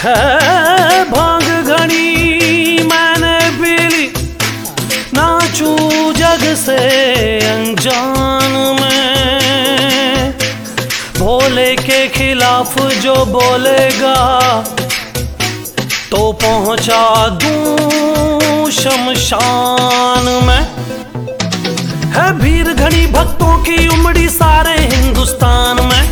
है भांग घड़ी मैंने पी ली, नाचूं जग से अनजान में। भोले के खिलाफ जो बोलेगा तो पहुंचा दूं शमशान में। है भीड़ घनी भक्तों की उमड़ी सारे हिंदुस्तान में,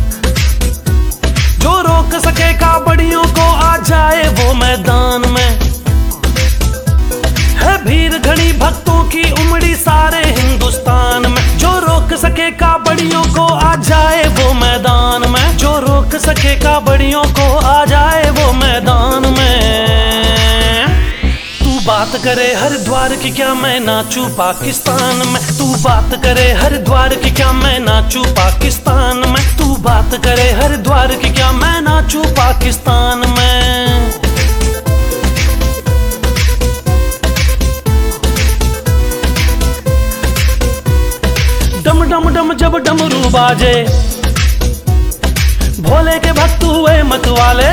जो रोक सके काबड़ियों को आ जाए वो मैदान में। है भीड़ घनी भक्तों की उमड़ी सारे हिंदुस्तान में, जो रोक सके काबड़ियों को आ जाए वो मैदान में। जो रोक सके काबड़ियों को आ जाए वो मैदान में। तू बात करे हरिद्वार की, क्या मैं नाचूं पाकिस्तान में। तू बात करे हरिद्वार की, क्या मैं नाचूं पाकिस्तान में। तू बात करे हरिद्वार की, क्या मैं नाचूं पाकिस्तान में। डम डम डम जब डमरू बाजे, भोले के भक्त हुए मतवाले।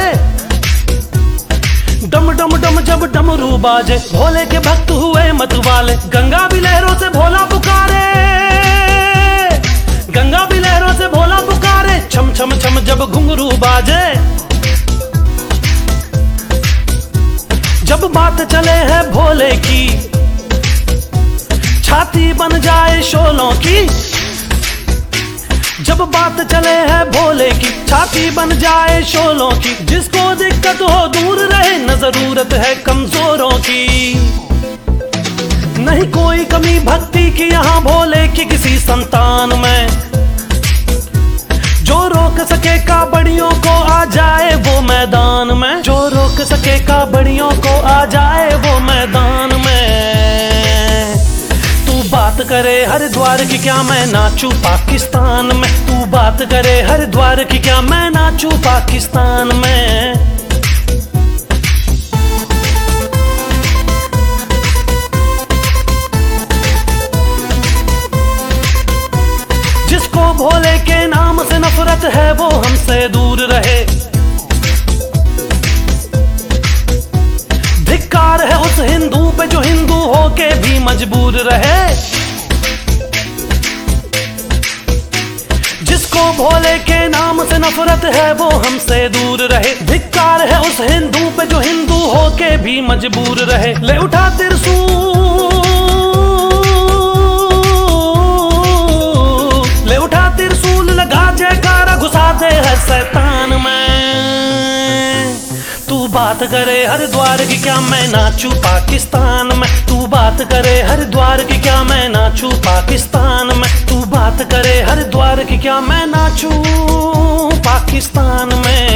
डम डम डम जब डमरू बाजे, भोले के भक्त हुए मतवाले। गंगा भी लहरों से भोला पुकारे, गंगा भी लहरों से भोला पुकारे। छम छम छम जब घुंघरू बाजे, जब बात चले है भोले की, छाती बन जाए शोलों की। जब बात चले है भोले की, छाती बन जाए शोलों की। जिसको दिक्कत हो दूर रहे, न जरूरत है कमजोरों की। नहीं कोई कमी भक्ति की यहाँ भोले की किसी संतान में, जो रोक सके काबड़ियों को आ जाए वो मैदान में। जो रोक सके काबड़ियों को आ जाए वो मैदान में। बात करे हरिद्वार की, क्या मैं नाचूं पाकिस्तान में। तू बात करे हरिद्वार की, क्या मैं नाचूं पाकिस्तान में। जिसको भोले के नाम से नफरत है वो हमसे दूर रहे। धिक्कार है उस हिंदू पे जो हिंदू होके भी मजबूर रहे। जिसको भोले के नाम से नफरत है वो हमसे दूर रहे। धिक्कार है उस हिंदू पे जो हिंदू होके भी मजबूर रहे। ले उठा त्रिशूल, ले उठा त्रिशूल, लगा जयकारा, घुसा दे है शैतान में। तू बात करे हरिद्वार की, क्या मैं नाचूं पाकिस्तान में। तू बात करे हरिद्वार की, क्या मैं नाचूं पाकिस्तान में। तू बात करे हरिद्वार की, क्या मैं नाचूं पाकिस्तान में।